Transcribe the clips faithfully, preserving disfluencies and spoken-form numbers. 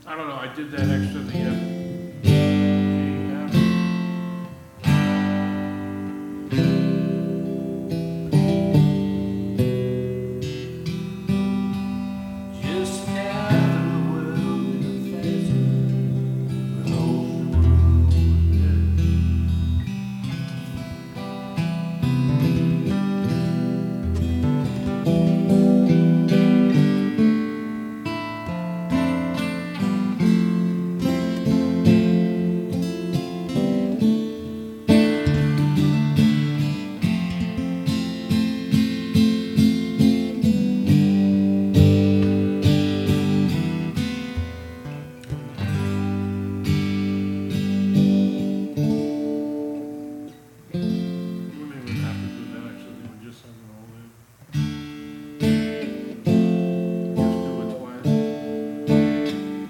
I don't know, I did that extra the uh, G F. Just gather the world in a fashion, but hold the world We wouldn't even have to do that actually, we would just have it all in. Just do it twice.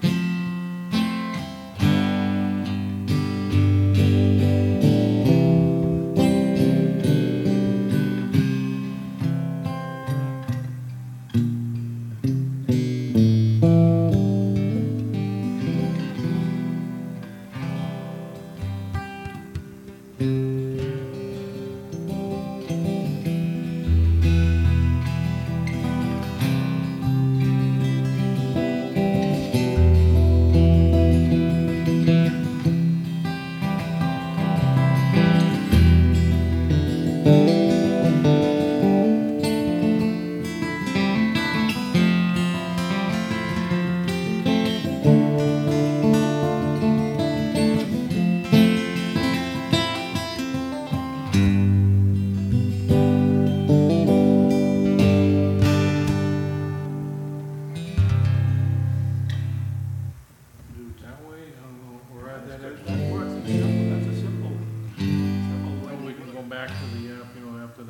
Do it that way, I don't know, or add that extra. That works. It's simple. That's a simple, simple way Or to we do can it. go back to the, uh, you know, after the.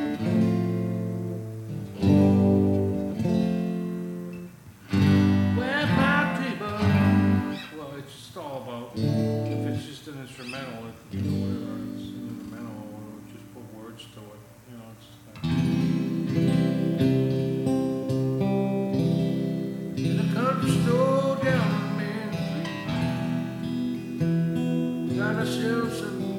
Where my table. Well, it's just all about, if it's just an instrumental, it, you know, whatever, it's an instrumental, or just put words to it, you know, it's just like. In a country store down on Main Street, got ourselves some